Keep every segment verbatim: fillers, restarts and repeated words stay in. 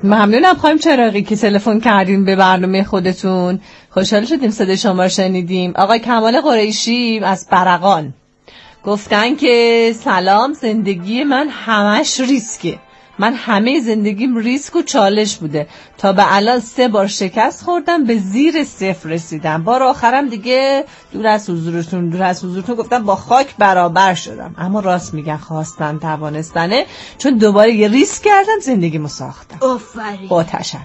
ممنونم خانم چراغی که تلفن کردیم به برنامه خودتون. خوشحال شدیم صدای شما رو شنیدیم. آقای کمال قریشی از برقان گفتن که سلام، زندگی من همش ریسکه. من همه زندگیم ریسک و چالش بوده. تا به الان سه بار شکست خوردم، به زیر صفر رسیدم. بار آخرم دیگه دور از حضورتون دور از حضورتون گفتم با خاک برابر شدم. اما راست میگن خواستن توانستنه، چون دوباره یه ریسک کردم زندگیمو ساختم. آفرین. با تشکر.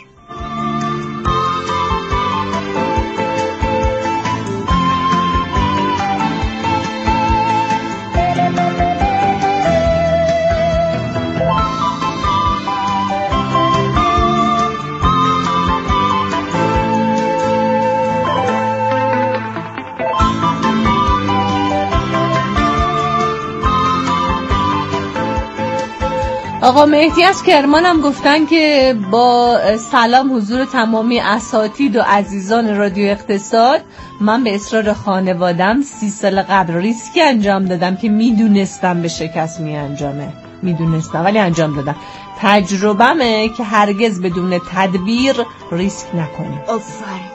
آقا مهدی از کرمان هم گفتن که با سلام حضور تمامی اساتید و عزیزان رادیو اقتصاد، من به اصرار خانوادم سی سال قبل ریسکی انجام دادم که میدونستم به شکست می انجامه میدونستم ولی انجام دادم. تجربه‌مه که هرگز بدون تدبیر ریسک نکنیم. آفرین.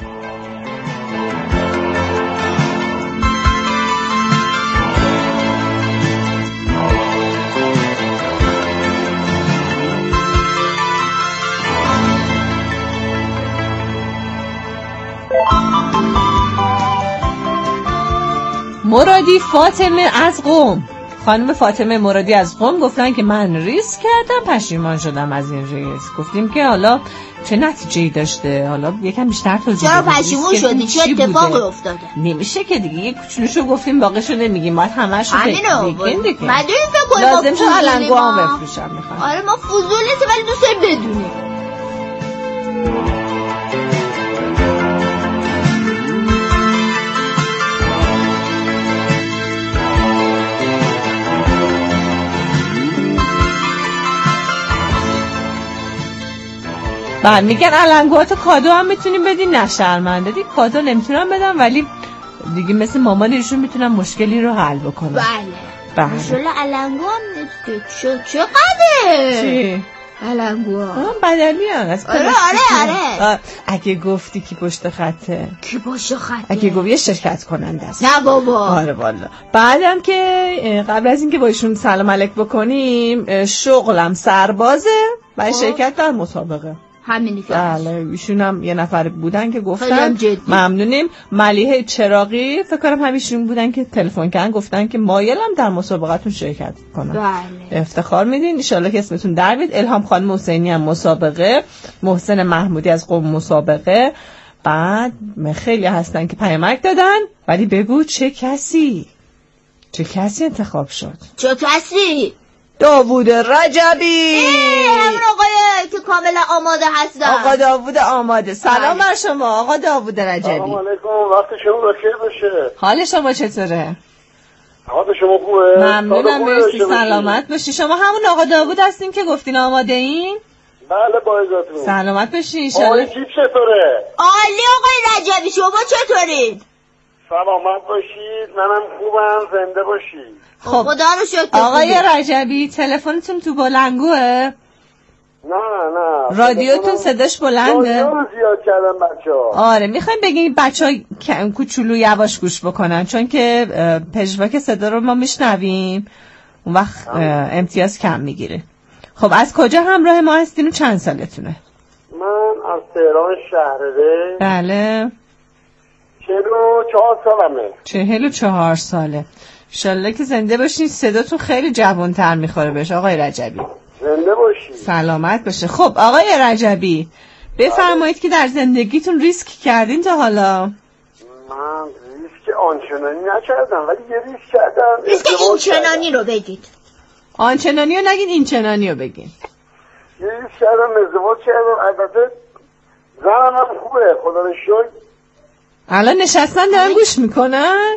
مرادی فاطمه از قم خانم فاطمه مرادی از قم گفتن که من ریسک کردم، پشیمان شدم از این ریسک. گفتیم که حالا چه نتیجه‌ای داشته، حالا یکم بیشتر توضیح بدید. چرا پشیمون شدی؟ چه اتفاقی افتاده؟ نمیشه که دیگه یک کوچولوشو گفتیم باقیشو نمیگیم، باید همه‌شو بگیم دیگه. مدونی فکر کنیم لازم شد علنگو هم بفروشم میخوام. آره ما فضول نیست ولی دوست داریم بدونیم. بله میگن علنگوات کادو هم میتونیم بدین، نه شرمنده دی کادو نمیتونم بدم، ولی دیگه مثل مامان ایشون میتونم مشکلی رو حل بکنم. بله بله ماشاءالله علنگو هم چه چقدره؟ چی؟ علنگو ها بدلی هم از آره آره آره. اگه گفتی کی پشت خطه؟ کی پشت خطه؟ اگه گفتی یه شرکت کننده است. نه بابا. آره والا. بعدم که قبل از اینکه با ایشون سلام علیک بکنیم، شغلم سربازه و شرکت در مسابقه. همینی که بله ایشون هم یه نفر بودن که گفتن ممنونیم. ملیحه چراغی فکر کنم همیشون بودن که تلفن کردن گفتن که مایلم در مسابقتون شرکت کنم. بله افتخار میدین، ان شاءالله که اسمتون در بیاد. الهام خانم حسینی هم مسابقه، محسن محمودی از قم مسابقه. بعد خیلی هستن که پیامک دادن، ولی بگو چه کسی چه کسی انتخاب شد؟ چه کسی؟ داوود رجبی. همون آقای که کاملا آماده هستن. آقا داوود آماده. سلام بر شما آقا داوود رجبی. سلام علیکم، وقت شما بخیر باشه. حال شما چطوره؟ حال شما خوبه؟ ممنونم مرسی، سلامت باشی. شما همون آقا داوود هستین که گفتین آماده این؟ بله با اجازهتون. سلامت باشین. آقای کیپ چطوره؟ عالی آقای رجبی، شما چطورید؟ سلامت باشید، منم خوبم، زنده باشید. خب خدا رو شکر. آقای رجبی تلفنتون تو بلندگوه؟ نه نه رادیوتون صداش بلنده؟ رادیو رو زیاد کردن بچه‌ها. آره میخوایم بگیم بچه‌ها کوچولو یواش گوش بکنن، چون که پژواک صدا رو ما میشنویم اون وقت امتیاز کم میگیره. خب از کجا همراه ما هستین و چند سالتونه؟ من از تهران شهرره. بله چهل و چهار سالمه. چهل و چهار ساله. انشالله که زنده باشین، صداتون خیلی جوان‌تر میخوره بهش آقای رجبی. زنده باشین. سلامت باشه. خب آقای رجبی بفرمایید که در زندگیتون ریسک کردین تا حالا؟ من ریسک آنچنانی نکردم ولی یه ریسک کردم. ریسک اینچنانی رو بگید. آنچنانی رو نگین، این چنانی رو بگین. یه ریسک کردم، ازدواج کردم. البته زنم هم خوبه خدا رو شکر. الان نشستن دارن گوش میکنن؟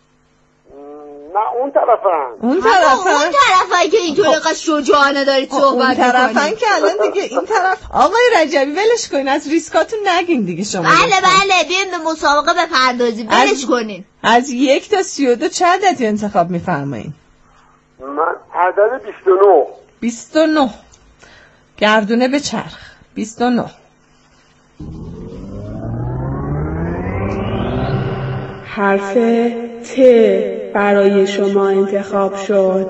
نه اون طرفن. اون طرفن؟ اون طرفن که اینطور اینقدر شجاعانه دارید صحبت اون طرفن میکنید که الان دیگه این طرف. آقای رجبی ولش کنین، از ریسکاتون نگین دیگه شما. بله بله بیایم به مسابقه بپردازیم، ولش کنین. از یک تا سی و دو چه عددی انتخاب میفرمایین؟ من عدد بیست و نه. بیست و نه. گردونه به چرخ. بیست و نه. حرف ت برای شما انتخاب شد.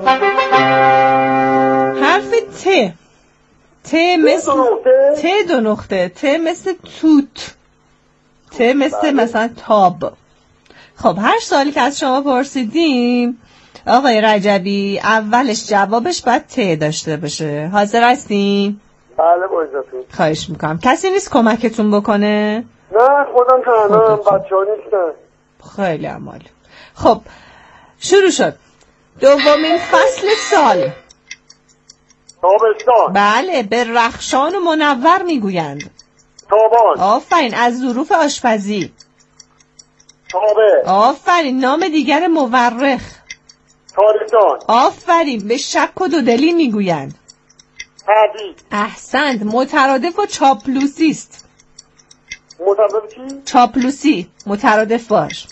حرف ت. ت مثل ت دو نقطه. ت مثل توت. ت مثل مثلا تاب. خب هر سوالی که از شما پرسیدیم آقای رجبی اولش جوابش باید ت داشته باشه. حاضر هستین؟ بله با اجازهتون. خواهش میکنم. کسی نیست کمکتون بکنه؟ نه خودم تنها، بچه‌ها نیستن. خیلی عمالی. خب شروع شد. دومین فصل سال. تابستان. بله، به رخشان و منور میگویند. تابان. آفرین. از ظروف آشپزی. تابه. آفرین. نام دیگر مورخ. تاریخدان. آفرین. به شک و دودلی میگویند. تردید. احسنت. مترادف و چاپلوسی است. مترادف چی؟ چاپلوسی. مترادف باش.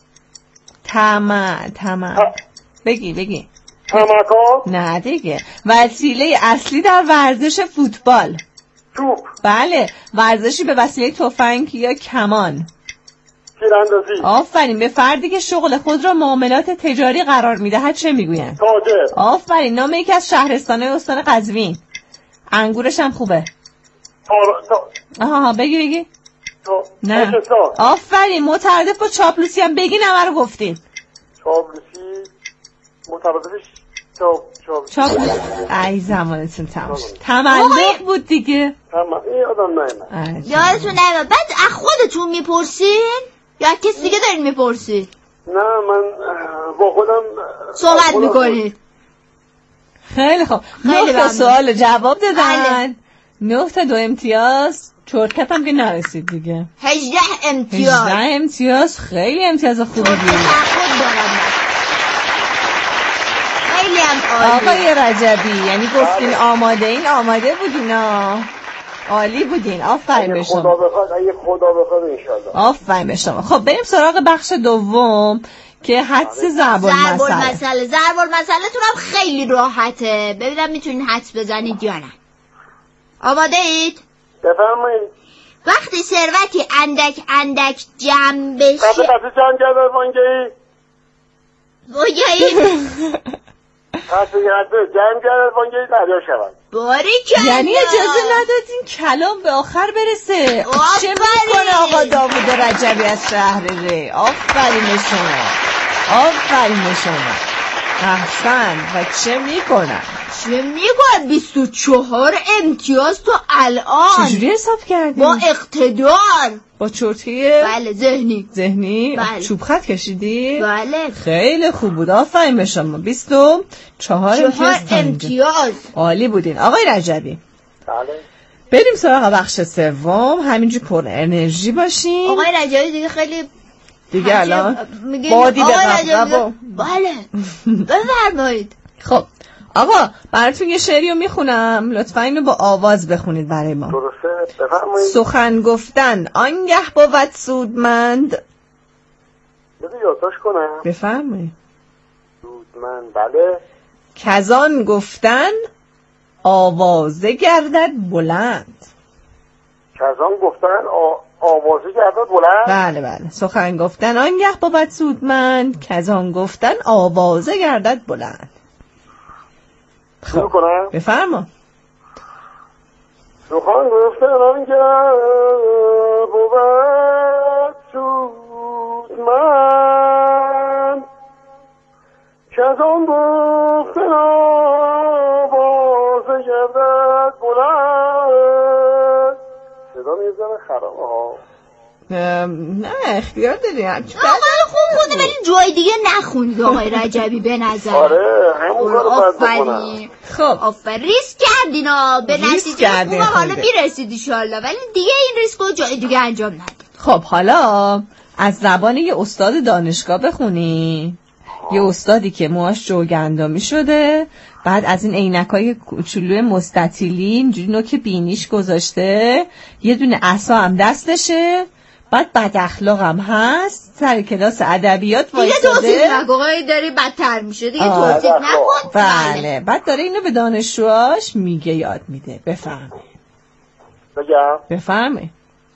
تمام تمام. بگی بگی. تمکا. نه دیگه. وسیله اصلی در ورزش فوتبال. توپ. بله، ورزشی به وسیله تفنگ یا کمان. تیراندازی. آفرین. به فردی که شغل خود را معاملات تجاری قرار میدهد چه میگویند؟ تاجر. آفرین. نام یکی از شهرستان‌های استان قزوین. انگورش هم خوبه. تار... تا... آها بگی بگی. تا... نه. تاجستان. آفرین. مترادف با چاپلوسی هم بگی، نمه رو گفتین. چاپلوسی مترادفش چاپ چاپ چاپلوسی. ای زمانتون تمام شد. تملق بود دیگه. تمام. این آدم نه. یادتون نمیاد. بعد از خودتون میپرسین یا کسی دیگه دارین میپرسین؟ نه من با خودم صحبت میکنید. خیلی خوب. نه تا سوال جواب دادن. نه تا دو امتیاز. چرتکت هم که نرسید دیگه. هجده امتیاز. هجده امتیاز. خیلی امتیاز خوبی بود. خیلی هم عالی. آقای رجبی یعنی گفتین آماده این آماده بودین ها. عالی بودین. آفرین به شما. خدا بخواد اگه خدا بخواد انشالله. آفرین به شما. خب بریم سراغ بخش دوم که حدس ضرب المثل. ضرب المثل. ضرب المثلتون هم خیلی راحته. ببینم میتونین حدس بزنید یا نه. آماده اید؟ بفرمایید. وقتی ثروتی اندک اندک جمع بشه. قبل قبل جمع کرده وانگهی بگید. قصد کرده جمع کرده وانگهی دریا شود. باریکلا. یعنی اجازه ندادین کلام به آخر برسه. چه میکنه آقا داوود رجبی از شهر ری؟ آفرین شما. آفرین شما. احسن. و چه میکنن؟ چه میکنن؟ بیست و چهار امتیاز تو الان. چجوری حساب کردی؟ با اقتدار. با چرتیه؟ بله ذهنی. ذهنی؟ بله. چوب خط کشیدی؟ بله. خیلی خوب بود. آفرین به شما. بیست و چهار امتیاز. امتیاز. عالی بودین آقای رجبی. بله. بریم سراغ بخش سوم. همینجور پر انرژی باشین. آقای رجبی دیگه خیلی دیگه الان بادی به قبقب. بله. بفرمایید. خب آقا براتون یه شعری رو میخونم، لطفا اینو با آواز بخونید برای ما. درسته. بفرمایید. سخن گفتن آنگه بود سودمند. بذار یادداشت کنم. بفرمایید. سودمند. بله. کزان گفتن آوازه گردد بلند. کزان گفتن آ... آوازه گردد بلند. بله بله. سخن گفتن آنگه بود سودمند، کزان گفتن آوازه گردد بلند. شروع کنم. بفرما. سخن گفتن آنگه بود سودمند، کزان گفتن آوازه گردد بلند. صدا میزنه خرابه ها. نه اختیار داری. آقای خوب خونده ولی جای دیگه نخونید آقای رجبی به نظر. آره همون کارو باید بکنم. آفرین. خب آفرین. ریسک کردین ها به نتیجه خوبه. حالا میرسید انشالله ولی دیگه این ریسک رو جای دیگه انجام ندید. خب حالا از زبان یه استاد دانشگاه بخونی. یه استادی که موهاش جوگندامی شده، بعد از این عینکای کوچولوی مستطیلی اینجوری نوک بینیش گذاشته، یه دونه عصا هم دستشه، بعد بد اخلاقم هست، سر کلاس ادبیات دیگه وایساده. توصیف نکن، داری بدتر میشه دیگه. توصیف نکن. بله. بعد داره اینو به دانشجوهاش میگه، یاد میده. بفرمایید. بگم بفرمایید.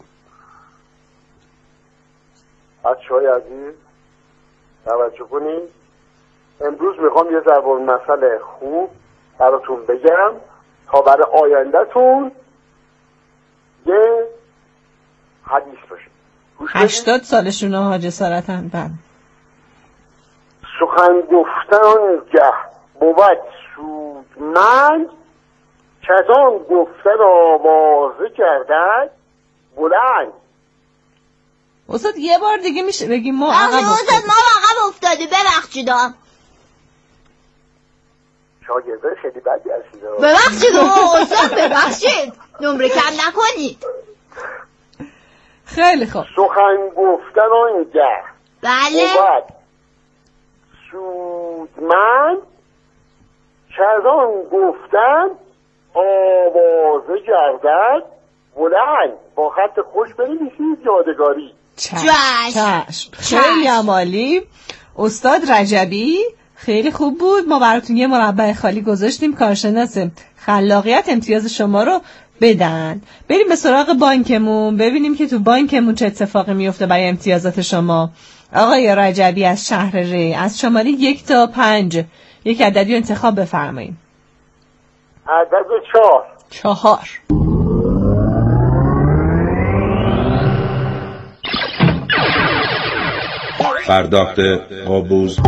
بچه‌های عزیز توجه کنید، امروز میخوام یه ضرب المثل خوب براتون بگم تا برای آیندهتون یه حدیث باشه. هشتاد سالشونه ها جسارتن. بله. سخن گفتن گه بود سودمند، کزان گفتن آوازه کردن بلند. استاد یه بار دیگه میشه بگیم ما عقب افتادیم. افتادیم. ما عقب افتادیم. ببخشیدم. شاگرده خیلی بدی هستید. ببخشید استاد، ببخشید. نمره کم نکنید. خیلی خوب. سخن گفتن آنگه بله. بود سودمند، کزان گفتن آوازه گردد بلند. با خط خوش بنویسید یادگاری. چشم. چشم. خیلی عالی. استاد رجبی خیلی خوب بود. ما براتون یه مربع خالی گذاشتیم. کارشناس خلاقیت امتیاز شما رو بدن. بریم به سراغ بانکمون ببینیم که تو بانکمون چه اتفاقی میفته برای امتیازات شما. آقای رجبی از شهر ری، از شماره یک تا پنج یک عددی انتخاب بفرمایید. عدد چهار. چهار. فرداخت آبوز.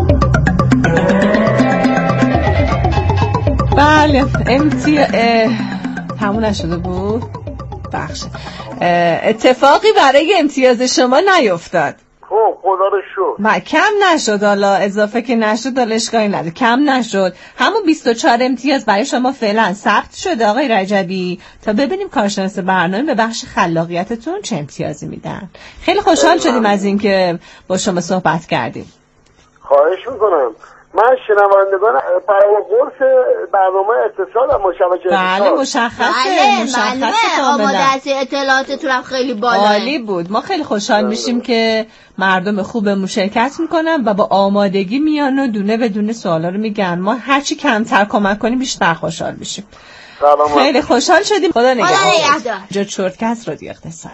بله امتی تموم نشده بود. بخش اتفاقی برای امتیاز شما نیفتاد. خب خدا رو شکر. ما کم نشد، حالا اضافه که نشد حالا اشکالی نداره، کم نشد. همون بیست و چهار امتیاز برای شما فعلا ثبت شده آقای رجبی، تا ببینیم کارشناس برنامه به بخش خلاقیتتون چه امتیازی میدن. خیلی خوشحال شدیم از اینکه با شما صحبت کردیم. خواهش میکنم. من شنوندگان قرص برنامه اتصال هم مشابه. بله مشخصه. بله مشخصه. آماده هستی. اطلاعاتتون هم خیلی بالا. عالی بود. ما خیلی خوشحال میشیم که مردم خوبمون شرکت میکنن و با آمادگی میان و دونه به دونه سوالا رو میگن. ما هرچی کمتر کمک کنیم بیشتر خوشحال میشیم. خیلی خوشحال شدیم. خدا نگهدار. جا چرتکس رادیو اقتصاد.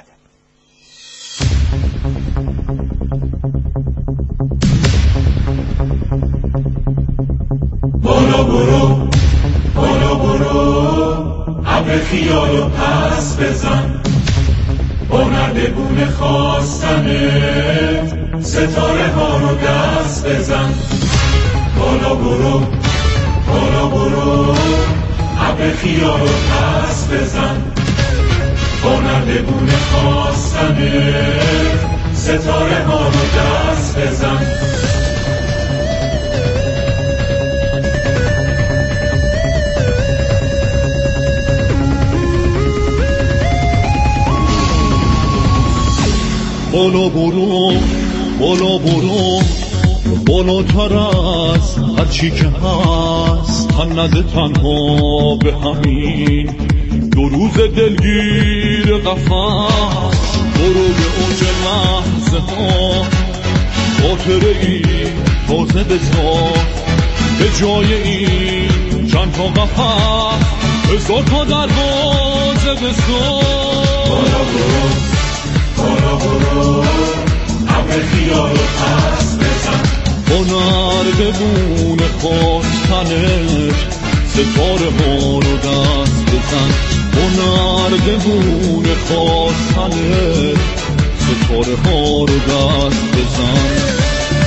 بالا برو بالا برو ابر خیال و پس بزن، با نردبون خواستنت ستاره ها رو دست بزن. بالا برو بالا برو ابر خیال و پس بزن، با نردبون خواستنت ستاره ها رو دست بزن. بالا برو بالا برو بالاتر از هر چی که هست، تن نده تنها به همین دو روز دلگیر قفص. برو به اوج لحظه ها خاطره ای تازه بساز، به جای این چند تا قفص هزار تا دروازه بساز. بالا برو بالا برو ابر خیال و پس بزن، با نردبون خواستنت ستاره ها رو دست بزن. با نردبون خواستنت ستاره ها رو دست بزن.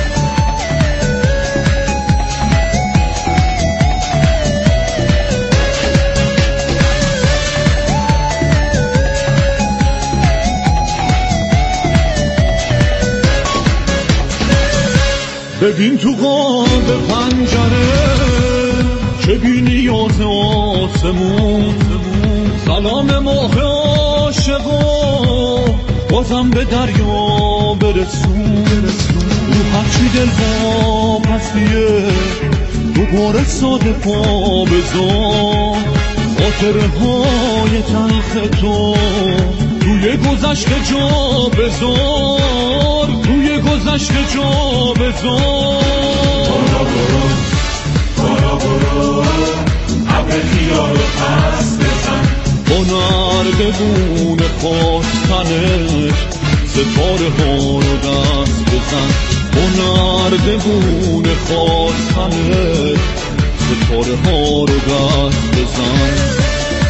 ببین تو قاب پنجره چه بی نیاز آسمون، سلام ماه عاشقا بازم به دریا برسون. رو هرچی دل واپسیه دوباره ساده پا بذار، خاطره های تلخ تو توی توی گذشته جا بذار، توی گذشته جا بذار. برو برو برو برو ابر خیال رو پس بزن، هنر بگونه خواستنش ستاره ها رو دست بزن. هنر بگونه خواستنش ستاره ها رو دست بزن.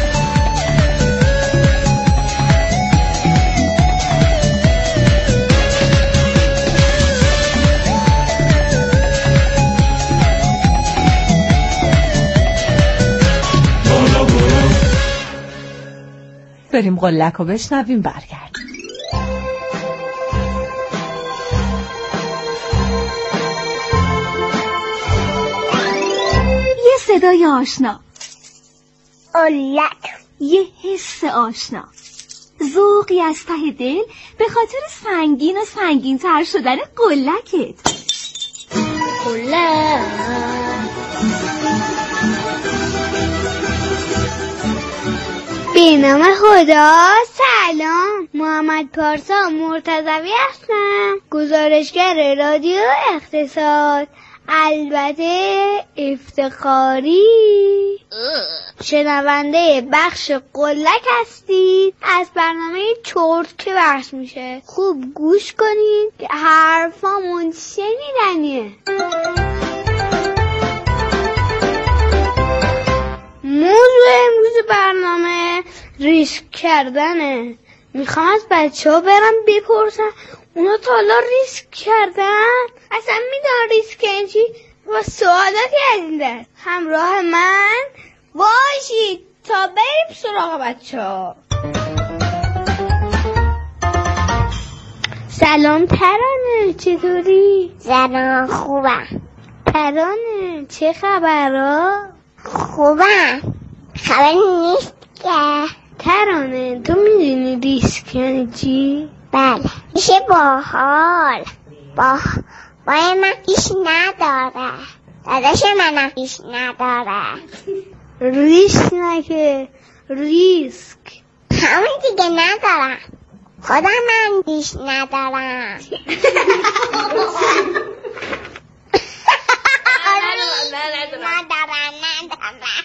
بریم قلک رو بشنویم برگرد. یه صدای آشنا، قلک، یه حس آشنا، ذوقی از ته دل به خاطر سنگین و سنگین تر شدن قلکت. قلک به نام خدا. سلام، محمد پارسا مرتضوی هستم، گزارشگر رادیو اقتصاد، البته افتخاری. شنونده بخش قلک هستید از برنامه چرت که بخش میشه. خوب گوش کنید که حرفامون شنیدنیه. موضوع امروز برنامه ریسک کردنه. میخوام از بچه ها برم بپرسم اونا تا حالا ریسک کردن؟ اصلا میدونن ریسک یعنی چی؟ و سوالاتی از این دست. همراه من باشید تا بریم سراغ بچه ها. سلام ترانه، چطوری؟ سلام، خوبم. ترانه چه خبرها؟ خوبم، خبری نیست که. ترانه تو میدونی ریسک یعنی چی؟ بله، میشه باحال. با با من پیش نداره، داداش منم پیش نداره. ریسک نکه، ریسک همون دیگه ندارم. خودم من پیش ندارم. ندارم ندارم.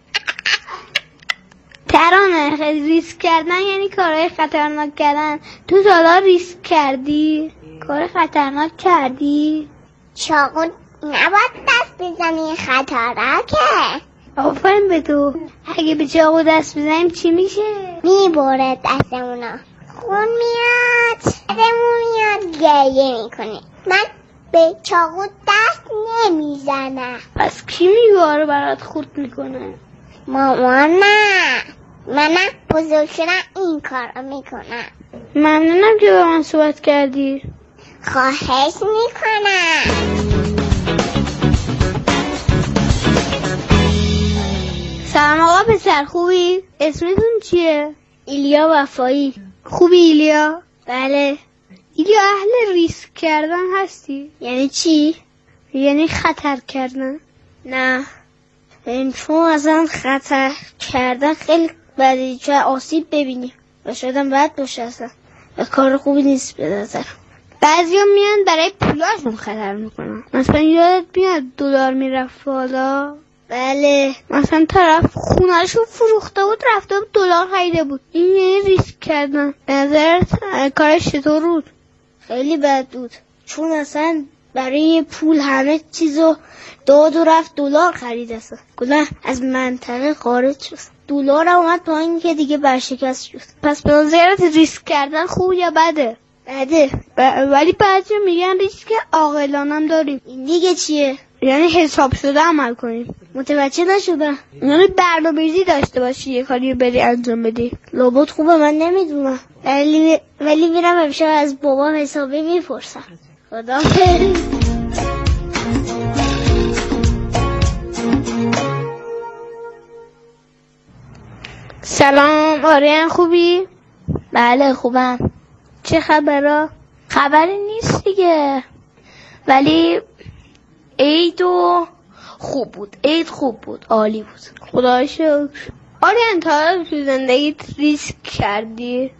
ترانه خیلی ریسک کردن یعنی کارهای خطرناک کردن. تو حالا ریسک کردی؟ کار خطرناک کردی؟ چاقو نباید دست بزنی، خطرناکه. آفرین به تو. اگه به چاقو دست بزنیم چی میشه؟ میبره دستمونا، خون میاد، دستمون میاد، گریه میکنه. من به چاقو دست نمیزنم. پس کی میباره برات خورد میکنه؟ مامان. نه منم بزرگ شدم این کار رو میکنم. ممنونم که با من صحبت کردی. خواهش میکنم. سلام آقا پسر، خوبی؟ اسمتون چیه؟ ایلیا وفایی. خوبی ایلیا؟ بله. ایلیا اهل ریسک کردن هستی؟ یعنی چی؟ یعنی خطر کردن. نه این چون اصلا خطر کردن خیلی بدی، چون آسیب ببینی و شدم بد باشه، اصلا کار خوبی نیست به نظر. بعضی ها میان برای پولاشون خطر میکنن. مثلا یادت میاد دلار میرفت بالا؟ بله. مثلا طرف خونه‌شو فروخته بود رفته بود دلار خریده بود. این یعنی ریسک کردن. به نظرت کارش چطور بود؟ خیلی بد بود، چون اصلا برای پول همه چیزو داد و رفت دلار خرید. اصلا کلا از منطقه خارج شد، دلار هم اومد پایین که دیگه برشکست شد. پس به نظرت ریسک کردن خوب یا بده؟ بده. ب... ولی بعضی میگن ریسک عاقلانه هم داریم. این دیگه چیه؟ یعنی حساب شده عمل کنیم. متوجه نشدم. یعنی برنامه‌ریزی داشته باشی یه کاری بری انجام بدی. لابد خوبه، من نمیدونم، ولی ولی میرم امشب از بابام حسابی میپرسم. خدا سلام آریان، خوبی؟ بله خوبم. چه خبرها؟ خبری نیست دیگه، ولی عید و خوب بود. عید خوب بود، عالی بود، خدا شکر. آریان تا تو زندگیت ریسک کردی؟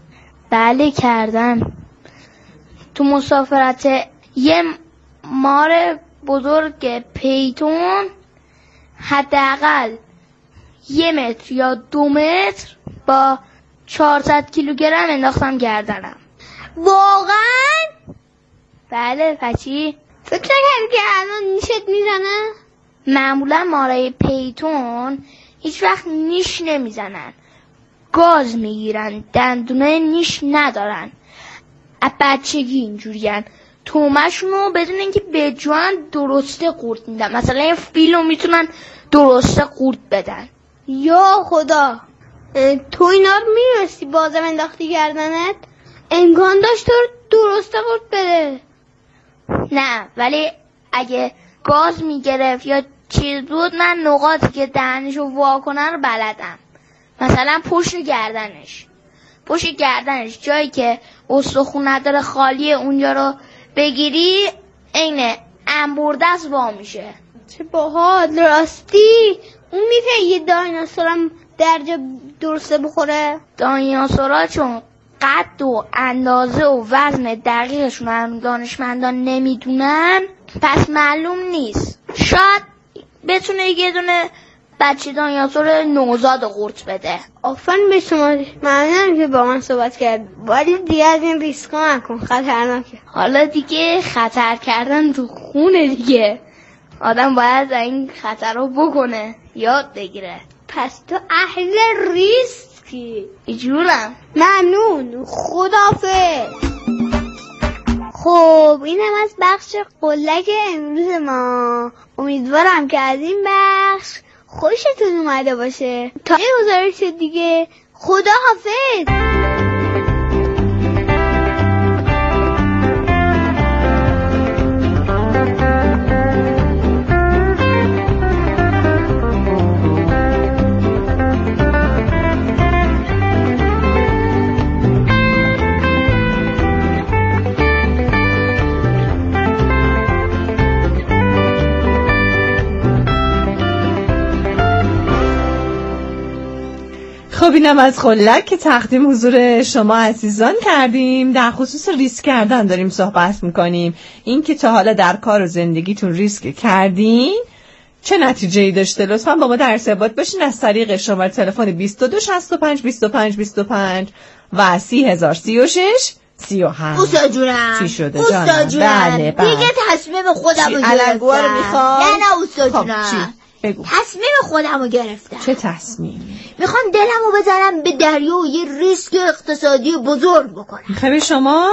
بله کردن. تو مسافرت یه مار بزرگ پیتون حداقل یه متر یا دو متر با چهارصد کیلوگرم انداختم گردنم. واقعا؟ بله. پچی؟ فکر نکردی که الان نیشت میزنه؟ معمولا مارای پیتون هیچ وقت نیش نمیزنن، گاز میگیرن، دندونه نیش ندارن. از بچگی اینجورین. تومشونو بدون اینکه بجوان درسته قورت میدن. مثلا یه فیلو میتونن درسته قورت بدن. یا خدا، تو اینا رو میرستی بازم انداختی گردنت؟ امکان داشت تو درسته قورت بده. نه، ولی اگه گاز میگرفت یا چیز بود، من نقاطی که دهنشو وا کنن رو بلدم. مثلا پشت گردنش پشت گردنش جایی که استخون نداره خالیه، اونجا رو بگیری عین انبردست وا میشه. چه باحال. راستی اون میتونه یه دایناسورم در جا درسته بخوره؟ دایناسورا چون قد و اندازه و وزن دقیقشون هم دانشمندان نمیدونن، پس معلوم نیست. شاید بتونه یه دونه بچه دایناسور نوزاد قورت بده. آفرین به شما، ممنونم که با من صحبت کرد. ولی دیگه از این ریسکا نکن، خطرناکه. حالا دیگه خطر کردن تو خونه دیگه. آدم باید این خطر رو بکنه، یاد بگیره. پس تو اهل ریسکی. جونم. ممنون. خداحافظ. خب اینم از بخش قلک امروز ما. امیدوارم که از این بخش خوشتون اومده باشه. تا یه گزارش دیگه، خداحافظ. خب اینم از خلک که تقدیم حضور شما عزیزان کردیم. در خصوص ریسک کردن داریم صحبت میکنیم. این که تا حالا در کار و زندگیتون ریسک کردین، چه نتیجه‌ای داشته؟ لطفاً با ما در ارتباط باشین از طریق شماره تلفن بیست و دو شصت و پنج بیست و پنج بیست و پنج و سی هزار سی و شش سی و هفت. اوستا جونم، چی شده اوستا جانم؟ جونم، بله بله. دیگه تصمیم خودم رو گرفتم. علنگوها رو میخوام؟ نه نه اوستا خب جونم، چی؟ بگو. تصمیم خودم رو گرفتم. چه تصمیم؟ میخوام دلم رو بزنم به دریا و یه ریسک اقتصادی بزرگ بکنم. میخوای به شمال؟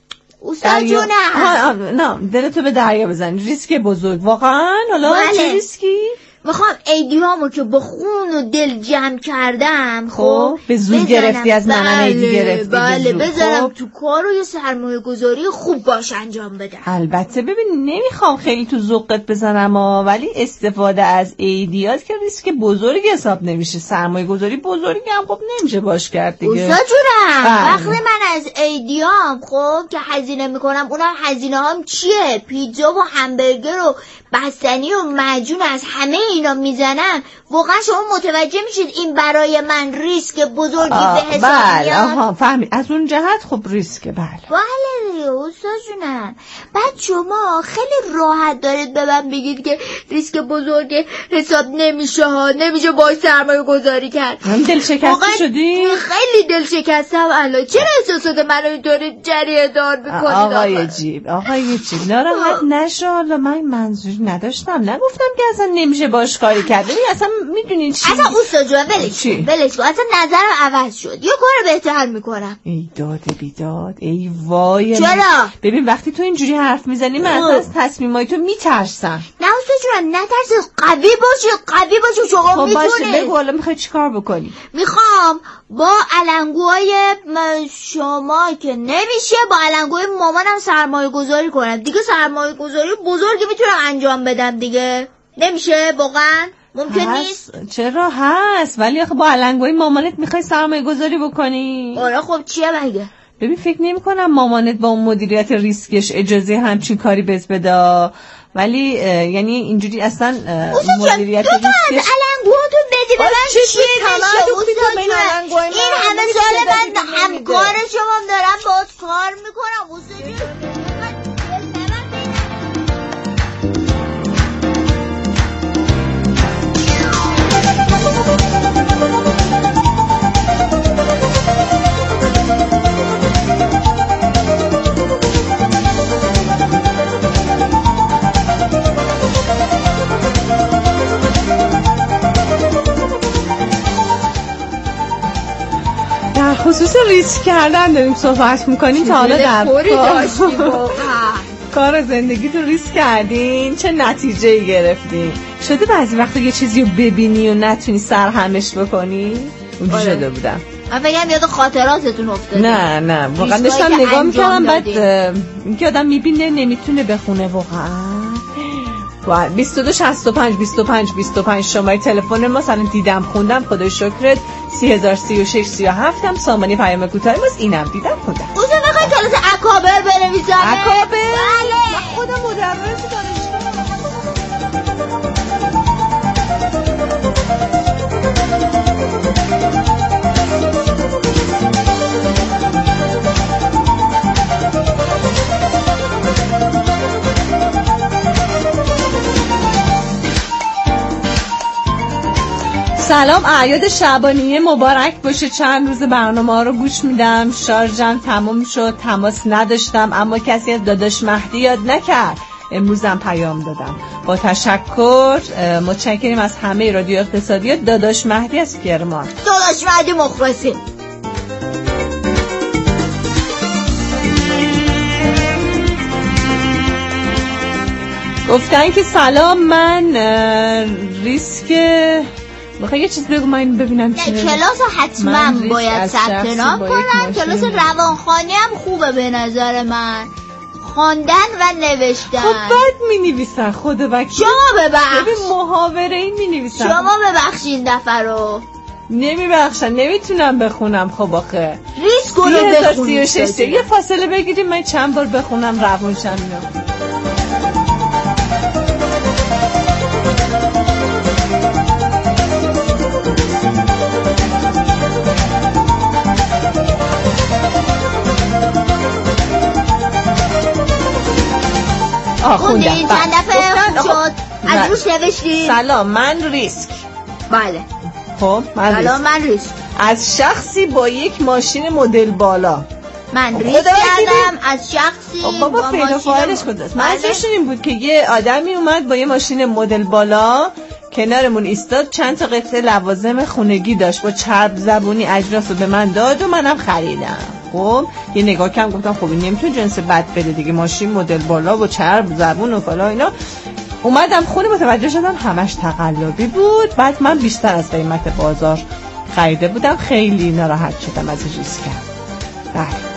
اوستا جونم، نه دلتو به دریا بزن. ریسک بزرگ واقعا؟ حالا بله. چه ریسکی؟ میخوام ایدیامو که با خون و دل جمع کردم خب به زود گرفتی از منم ایدی گرفتی. بله بذارم خب. تو کار و یه سرمایه گذاری خوب باش انجام بدم. البته ببین نمیخوام خیلی تو ذوقت بزنم ها، ولی استفاده از ایدیات که ریسک بزرگی حساب نمیشه. سرمایه گذاری بزرگی هم خب نمیشه باش کرد دیگه. اوستا جونم، بله. وقتی من از ایدیام خب که هزینه میکنم، اونم هزینه هم چیه؟ پیتزا و همبرگر و بستنی و معجون، از همه اینا میزنم. واقعا شما متوجه میشید این برای من ریسک بزرگی به حساب بله میاد؟ آها فهمی. از اون جهت خب ریسک. بله بله اوستا جونم. بعد شما خیلی راحت دارید به من بگید که ریسک بزرگ حساب نمیشه ها، نمیشه باش سرمایه گذاری کرد. هم دل شکسته شدی؟ خیلی دل شکستم الان. چرا احساسات منو اینطوری جریه دار میکنید؟ آقای جیب آقای جیب ناراحت نشو. حالا من منظوری نداشتم، نگفتم که اصلا نمیشه باش کاری کرد. ببین اصلا میدونی چی؟ اصلا اوستا جون ولش کن ولش کن، اصلا نظرم عوض شد، یه کار بهتر میکنم. ای داد بیداد، ای وای. چرا؟ ببین وقتی تو اینجوری حرف میزنی من اصلا از تصمیمای تو میترسم. نه اوستا جون نترس، قوی باشی قوی باشی شما خب میتونی. باشه بگو حالا میخوای چیکار بکنی؟ میخوام با علنگوهای شما که نمیشه، با علنگوهای مامانم سرمایه گذاری کنم دیگه. سرمایه گذاری بزرگی میتونم انجام بدم دیگه. نمیشه واقعا؟ ممکن نیست؟ چرا هست، ولی آخه با علنگوی مامانت میخوای سرمایه گذاری بکنی؟ آره خب چیه مگه؟ ببین فکر نمی کنم مامانت با اون مدیریت ریسکش اجازه همچین کاری بس بده. ولی یعنی اینجوری اصلا مدیریت ریسکش تو از علنگوهاتو بدی به من چیه نشه؟ این همه سال من همکار شما در خصوص ریسک کردن داریم صحبت میکنیم. تا حالا در کار زندگی تو ریسک کردین؟ چه نتیجه‌ای گرفتین؟ شده بعضی وقتا یه چیزی رو ببینی و نتونی سرهمش بکنی؟ اونجا شده بودم. من فکرم یاد خاطراتتون افتاده. نه نه واقعا داشتم نگاه میکردم بعد اینکه آدم میبینه نمیتونه بخونه واقعا. بیست و دو شصت و پنج بیست و پنج بیست و پنج شماره تلفن ما. سلام دیدم خوندم خدای شکرت. سی هزار سی و شش سی و هفت هم سامانی پیام کوتاه ماست. اینم دیدم خوندم. اوزه بخوای کلاس اکابر بنویسم. اکابر؟ بله. خودم مدرس دانشگاه. سلام، اعیاد شعبانیه مبارک باشه. چند روز برنامه ها رو گوش میدم، شارژم تمام شد، تماس نداشتم اما کسی از داداش مهدی یاد نکرد. امروزم پیام دادم. با تشکر، متشکریم از همه رادیو اقتصادی. داداش مهدی از کرمان. داداش مهدی مخلصیم. گفتن که سلام، من ریسک بخواه یه چیز بگو من ببینم چیه. کلاس حتما باید ثبت نام کنم. کلاس روانخوانی هم خوبه به نظر من، خواندن و نوشتن. خب باید می نویسن خدا وکیل. شما ببخش، ببین محاوره این می نویسن. شما ببخشین دفعه رو نمی بخشن، نمیتونم بخونم. خب آخه ریسک رو بخونید. یه فاصله بگیریم من چند بار بخونم روانشم میام. خوندین چند دفعه شد از روش نوشتین. سلام، من ریسک. بله. خب من سلام، من ریسک از شخصی با یک ماشین مدل بالا. من ریسک کردم از شخصی با ماشین خودست. منظورش این بود که یه آدمی اومد با یه ماشین مدل بالا کنارمون ایستاد، چند تا قطعه لوازم خونگی داشت، با چرب زبونی اجناس رو به من داد و منم خریدم. خب یه نگاه کردم گفتم خب این نمیتونه جنس بد بده دیگه، ماشین مدل بالا و چرب زبون و بالا اینا. اومدم خونه متوجه شدم همش تقلبی بود. بعد من بیشتر از قیمت بازار خریده بودم، خیلی ناراحت شدم از ریسکم. بله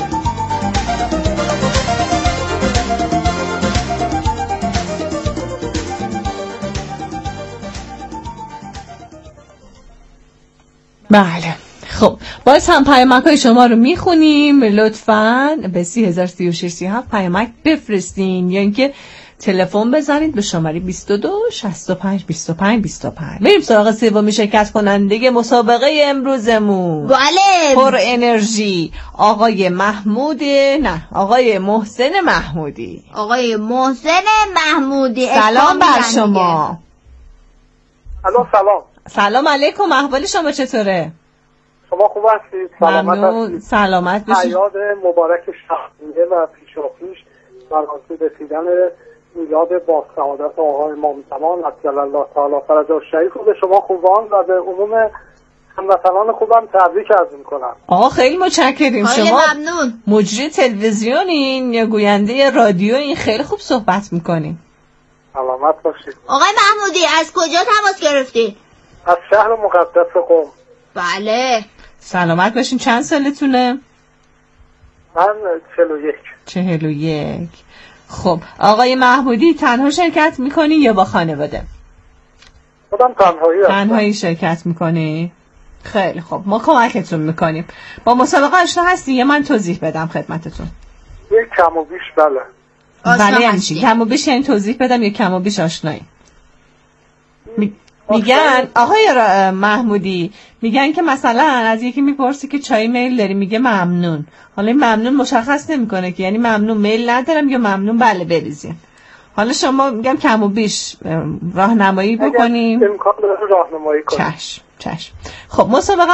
بله. خب باز هم پیامک‌های شما رو میخونیم. لطفاً به سی هزار سی و شش سی و هفت پیامک بفرستین یا اینکه تلفن بزنید به شماره بیست و دو شصت و پنج بیست و پنج بیست و پنج. بریم سراغ سومین شرکت کننده مسابقه امروزمون. بله. پر انرژی آقای محمود نه آقای محسن محمودی. آقای محسن محمودی. سلام بر شما. الو سلام. سلام علیکم، احوال شما چطوره؟ شما خوب هستید؟ سلامت هستید؟ سلامت باشید. اعیاد مبارک شهریه و پیشاپیش مراسم رسیدن میلاد با سعادت آقای امام زمان عجل الله تعالی فرجه الشریف رو به شما خوبان و به عموم هموطنان خوبم تبریک عرض می‌کنم. آقا خیلی متشکریم. شما ممنون. مجری تلویزیونین یا گوینده رادیو؟ این خیلی خوب صحبت می‌کنین. سلامت باشید. آقای محمودی از کجا تماس گرفتین؟ از شهر مقدس قم. بله. سلامت باشین. چند سالتونه؟ من چهل و یک. چهل و یک. خب آقای محمودی تنها شرکت میکنی یا با خانواده؟ خودم تنهایی هستم. تنهایی شرکت میکنی؟ خیلی خب ما کمکتون میکنیم. با مسابقه آشنا هستی؟ یه من توضیح بدم خدمتتون. یک کم و بیش بله. بله یعنی چی؟ کم و بیش یعنی توضیح بدم یا کم و بیش آشنایی؟ می... میگن آقای محمودی میگن که مثلا از یکی میپرسی که چای میل داری میگه ممنون. حالا این ممنون مشخص نمیکنه که یعنی ممنون میل ندارم یا ممنون بله بریزیم. حالا شما میگم کم و بیش راهنمایی بکنیم. امکان داره راهنمایی کنیم. چشم چشم. خب مسابقه